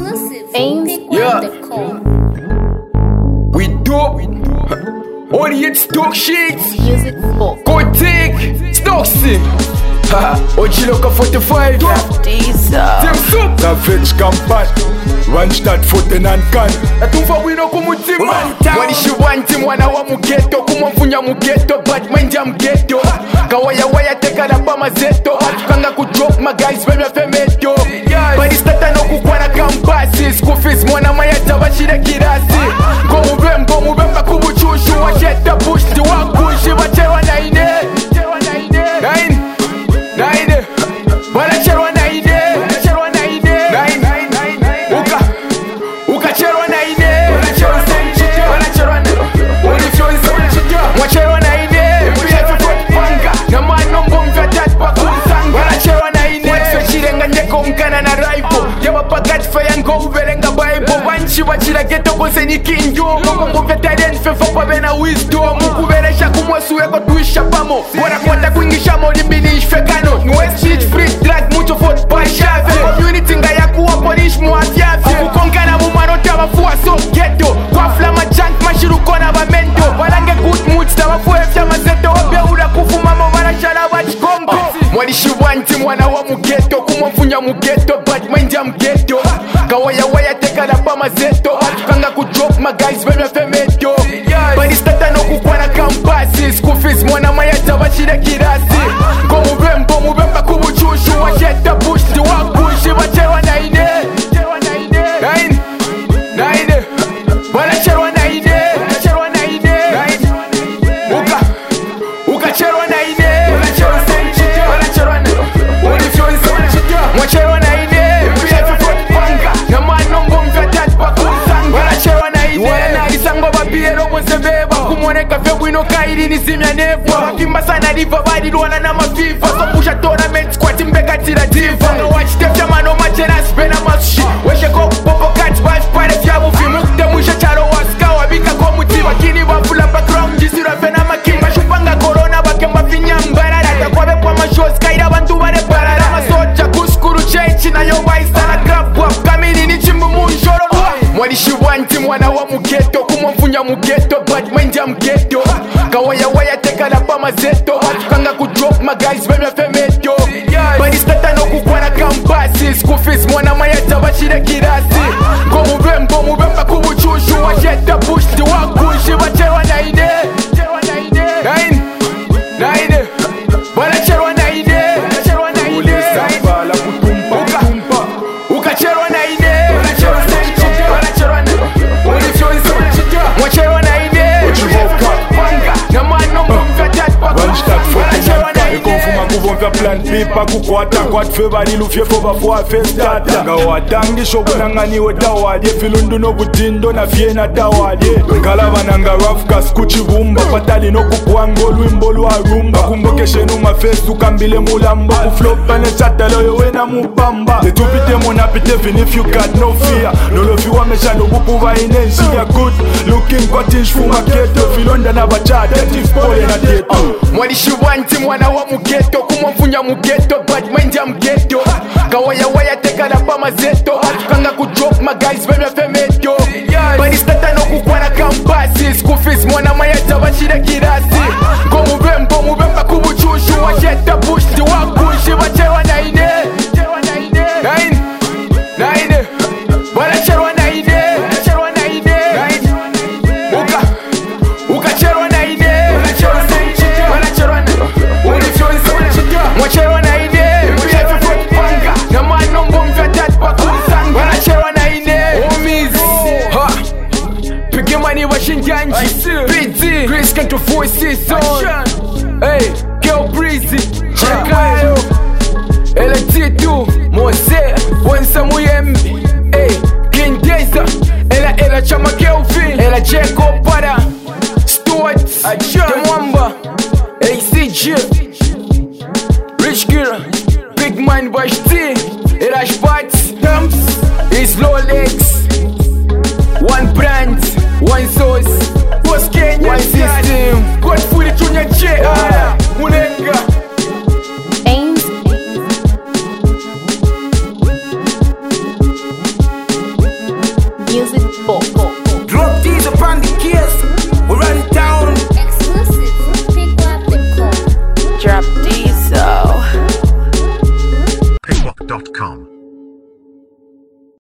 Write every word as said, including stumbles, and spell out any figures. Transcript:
Exclusive. Yeah. We dope. Only it's stock sheets. Music for Go take Stocksy. Haha, Ojiloka forty-five. Dem soup. Savage campagne Randstad foten and can Atumva wino kumutima. Wanishi wanti mwana wa mugeto. Kumwafunya mugeto. Bad mind ya mugeto. Kawaya waya teka na pama zeto. Hatukanga kudrop my guys when we femeto. Badi stata no kukwana kampasi. School fees mwana maya tabashire kirasi. Go mubem, go mubem bakubu chushu. Wacheta push di wakushi. Wachewa na ine Nine Nine Wanacherwa na ine Wanacherwa na ine Nine Uka Uka cherwa na ine Wanacherwa na Wanacherwa na Wanacherwa na ine Mwishefu for panga na mano mbomvya tat pakusanga Wanacherwa na ine Wetfe chirenga ndeko mkana na raipo Yaba pagat fayango uverenga baibo Wanchi wachira geto kose ni kinjo Mungu mbomvya talent fefa pabe na wisdom Ukuveresha kumwesu eko tuisha pamo Wana kwata kuingisha moli mbini ishfekano Nwe street free drag mucho for pashave Community nga ya kuwa polish muafyafe Kukongana mumano taba fuwa so ghetto Kwa flama junk mashiru kona ba mendo Walange good moods taba fuwa efya mazeto Obya ura kufumamo warashala wachikongo Mwadishi wanti mwana wa mugeto Kumwafunya mugeto bad mind ya mugeto Kawaya waya teka na pama zeto Hatukanga kudrop my guys when we femeto Badi stata no kukwana kampasi School fees mwana maya tabashire kirasi Go mubem, go mubem bakubu chushu Wacheta push di wakushi Wachewa na ine Nine Nine Wanacherwa na ine Wanacherwa na ine Uka Uka cherwa na ine Wanacherwa na Wanacherwa na Wachewa na ine Mwishefu for panga na mano mbomvya tat pakusanga Wanacherwa na ine Wana isango babiero mwesebeba Kumoneka fewino kairi nisimya nefa Wakimba sana diva badi luwana na mafifa So pusha tournament squat mbeka tira diva No watch tefya mano machena spena masushi Weshe ko popo catch wife pare fya mufi Mukte mwisha charo waska wabika kwa mutima Kini wafula background jisira fena makini Mashupanga corona wakemba finya mbarara Takwabe kwa mashows kaida bantu bare barara Masocha kuskuru chechi na yo waisa na grab wap Kamini ni chimbu munshoro Mwadishi wanti mwana wa mugeto Kumwafunya mugeto bad mind ya mugeto Kawaya waya teka na pama zeto Hatukanga kudrop my guys when we femeto Badi stata no kukwana kampasi School fees mwana maya tabashire kirasi Go mubem, go mubem bakubu chushu Wacheta push di wakushi Wachewa na ine Nine Nine Wanacherwa na ine Wanacherwa na ine Sambala kutumpa kutumpa Ukacherwa na ine Wanacherwa na Wanacherwa na Wachewa na ine Panga na mano mbomvya tat Randstad Wanacherwa foten na and Ekofuma kuvomvya plan pipa kukwata Kwatfe bali lufye foba fuwa festata Nga watangisho kunanganiwe tawadye Filundu no butindo na fiena tawadye Nkalabana nga rafkas kuchibumba Patali no kukwanga olwimbo lwa rumba Kumbokeshe numa fesu kambile mulamba Kuflopa ne chatalo yowe na mupamba Tetupite monapite fin if you got no fear Nolofi wamesha nubupuva inensi ya good Looking kwa tinshfuma keto Filonda na bachata tifpole na teto Mwadishi wanti mwana wa mugeto Kumwafunya mugeto bad mind ya mugeto Kawaya waya teka na pama zeto Hatukanga kudrop my guys when we femeto Badi stata no kukwana kampasi School fees mwana maya tabashire kirasi Go mubem, go mubem bakubu chushu Wacheta push di wakushi Wachewa na ine Nine Nine Wanacherwa na ine Wanacherwa na ine Uka Uka cherwa na ine Wanacherwa na Wanacherwa na Wachewa na ine Mwishefu for panga na mano mbomvya tat pakusanga Wanacherwa na ine Homies Ha Pige mani wa shinjanji P D Chris Kanto four season Hey Girl Breezy Chekayo Ela Tito Mose Wansa Muyembi Hey King Deza Ela Ela Chama Kelvin Ela Jacob Para Stuart Demwamba A C G Rich Kira Big Man Bash T Ela Spats Dumps Is Rolex One brand One sauce Was Kenya One system God fully Junior J Music